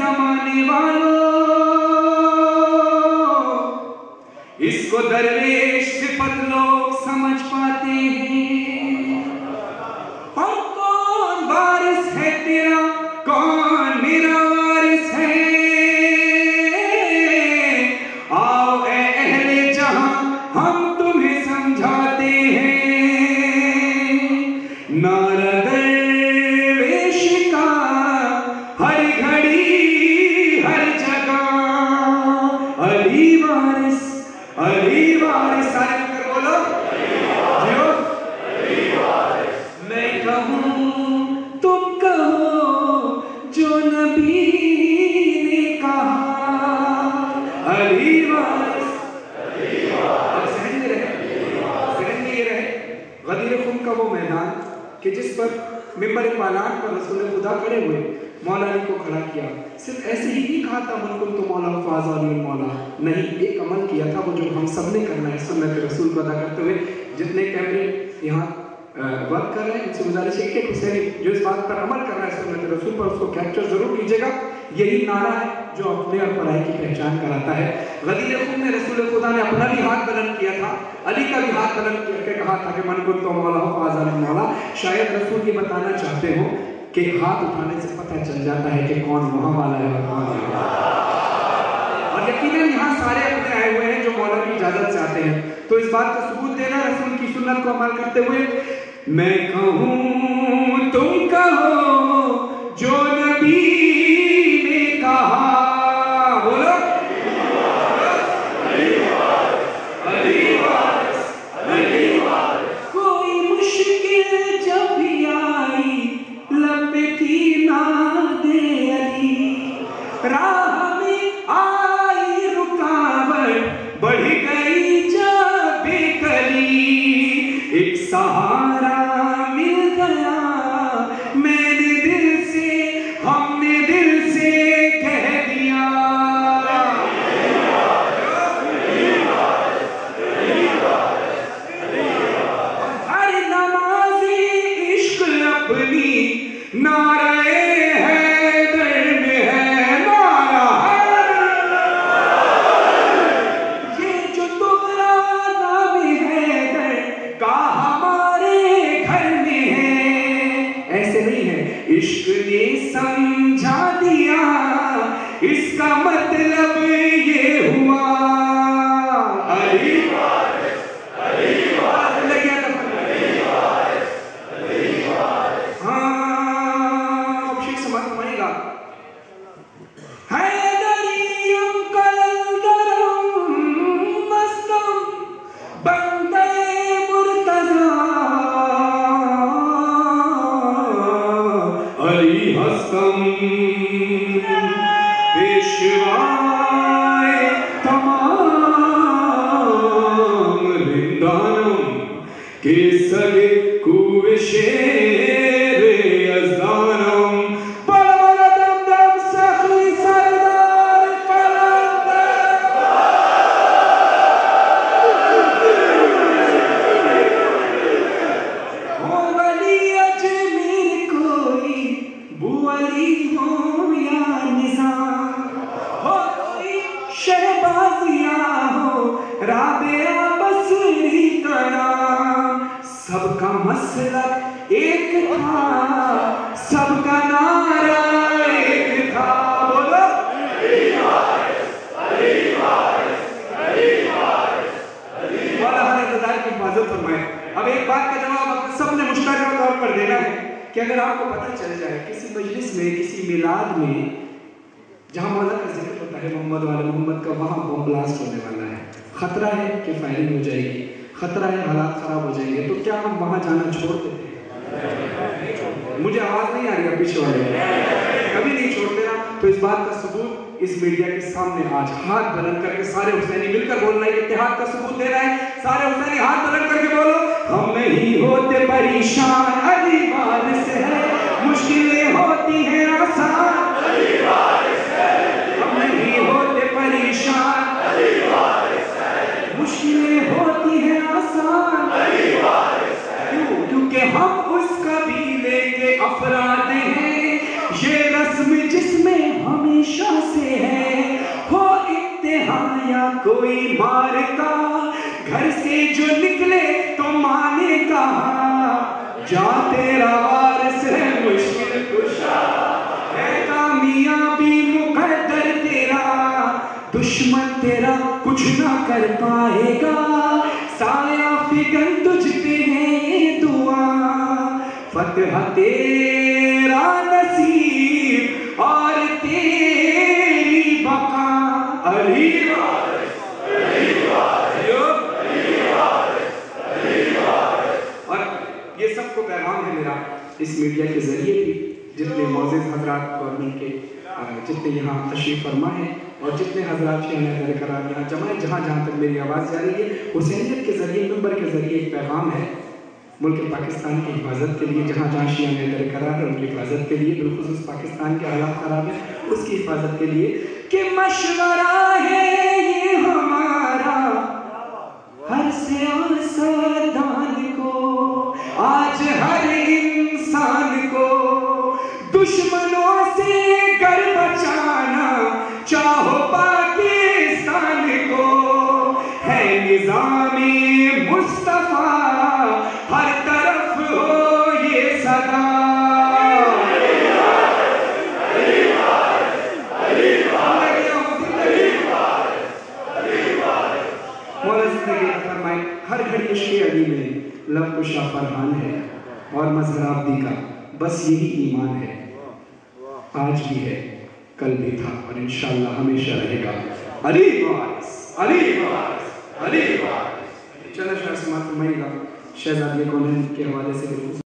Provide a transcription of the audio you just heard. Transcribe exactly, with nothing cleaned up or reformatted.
जमाने वालों, इसको दरवेश सिफत लोग समझ पाते हैं। और कौन वारिस है तेरा, कौन मेरा वारिस है, आओ ए अहले जहां हम तुम्हें समझाते हैं। नारा दरवेश का हर घड़ी हर जगह, अली वारिस अली वारिस, सारे मिलकर बोलो जियो अली वारिस। मैं कहूँ तुम कहो जो नबी ने कहा, अली वारिस अली वारिस। सहन में रहे, सहन में ये रहे गदीर खुम का वो मैदान कि जिस पर मिंबर पालान पर रसूल खुदा खड़े हुए, मौला अली को खड़ा किया। सिर्फ ऐसे ही नहीं कहा था मुल्कुल तो मौला फाज़ानी मौला, नहीं, एक अमल किया था वो जो हम सब ने करना है सुन्नत रसूल को अदा करते हुए। जितने कैमरे यहाँ वर्क कर रहे हैं उनसे गुजारिश है कि हुसैनी जो इस बात पर अमल कर रहा है सुन्नत रसूल पर, उसको कैप्चर जरूर कीजिएगा। यही नारा है जो अपने और पराई की पहचान कराता है। गदीर खुम में रसूल खुदा ने अपना भी हाथ बुलंद किया था, अली का भी हाथ बुलंद करके कहा था कि मन कुल तो मौला फाज़ानी मौला। शायद रसूल ये बताना चाहते हो कि हाथ उठाने से पता चल जाता है कि कौन वहां वाला है और कौन यहाँ। और यकीनन यहाँ सारे अपने आए हुए हैं जो मौला की इजाजत से आते हैं, तो इस बात का सबूत देना रसूल की सुन्नत को अमल करते हुए। मैं कहूँ तुम कहो जो नबी ने कहा, बोलो अली वारिस अली वारिस अली वारिस। कोई मुश्किल जब भी आई लब थी ना दे अली, राह में आई रुकावट बढ़ गई जब बेकली, एक सहारा मिल गया मैंने दिल से, हमने दिल से कह दिया। हर नमाज़ी इश्क अपनी नारे हैदर में है, नारा ये जो तुम्हारा नाम हैदर का हमारे घर में है। ऐसे नहीं है, इश्क ने समझा दिया इसका मतलब ये हुआ, अली वारिस अली वारिस लग गया था अली वारिस अली वारिस। हाँ अब शेख समाज फरमाएगा, हैदरियम कलंदरम मस्तम बंदे मुर्तज़ा, अली हस्तम पेशवाए तमाम रिंदानम के सगे कुए शेर यज़दानम, बड़ा दम दम सखी सरदार कलंदर। हो वली अजमेर कोई बुअली हो या निज़ाम, हो कोई शहबाजिया हो राबिया बसरी का नाम, सबका मसलक एक था सबका नारा एक था, बोलो अली वारिस अली वारिस अली वारिस अली। वाला हर इंतजार की हिफाजत फरमाए। अब एक बात का जवाब आप सबने मुश्तरका तौर पर देना है कि अगर आपको पता चल जाए किसी मजलिस में, किसी मिलाद में जहां मौला का जिक्र होता है मोहम्मद वाले मोहम्मद का, वहां बम ब्लास्ट होने वाला है, खतरा है कि फायरिंग हो जाएगी, खतरा है हालात खराब हो जाएंगे, तो क्या हम वहां जाना छोड़ देते हैं? मुझे आवाज नहीं आ रही है पीछे वाले, कभी नहीं छोड़ते ना। तो इस बात का सबूत इस मीडिया के सामने आज हाथ बुलंद करके सारे हुसैनी मिलकर बोल रहे हैं, इत्तेहाद का सबूत दे रहे हैं। सारे हुसैनी हाथ बुलंद करके बोलो, हम नहीं होते परेशान, अली वारिस है, मुश्किलें होती हैं आसान, अली वारिस है, हम नहीं होते परेशान, अली वारिस है, मुश्किलें होती हैं आसान, अली वारिस है, क्यों? क्योंकि हम उस कबीले के अफराद हैं, ये रस्म जिसमें हमें कुशा से है, हो इम्तिहान या कोई मार का, घर से जो निकले तो माने कहा, जा तेरा वारिस है मुश्किल कुशा, है कामयाबी मुकद्दर तेरा, दुश्मन तेरा कुछ ना कर पाएगा, साया फिकर तुझ पे है ये दुआ, फतह तेरा नसीब और तेरी बका। अली वारिस, अली वारिस, अली वारिस, अली वारिस। और ये सबको पैगाम है मेरा इस मीडिया के जरिए भी, जितने मौजूद हजरात गवर्नमेंट के जितने यहाँ तशरीफ फरमा है और जितने हजरात करार यहाँ जमा है, जहाँ जहाँ तक मेरी आवाज़ जा रही है, हुसैनियत के जरिए नंबर के जरिए एक पैगाम है मुल्क पाकिस्तान की हिफाजत के लिए, जहाँ जहाँ शिया ने करार है उनकी हिफाजत के लिए, बिलखुसूस पाकिस्तान के हालात खराब है उसकी हिफाजत के लिए, कि मशवरा है ये हमारा हर सियासतदान को, आज हर इंसान को दुश्मनों से घर बचाना, चाहो पाकिस्तान को, है निज़ामे मुस्तफा हर तरफ हो ये सदा। हर घड़ी इश्क़ अली में लब कुशा फरहान है, और मज़हर आबदी का बस यही ईमान है, आज भी है कल भी था और इंशाअल्लाह हमेशा रहेगा। अली वारिस, अली वारिस, अली वारिस। चलो शाह समात फरमाइएगा शहजादी कौन के हवाले से।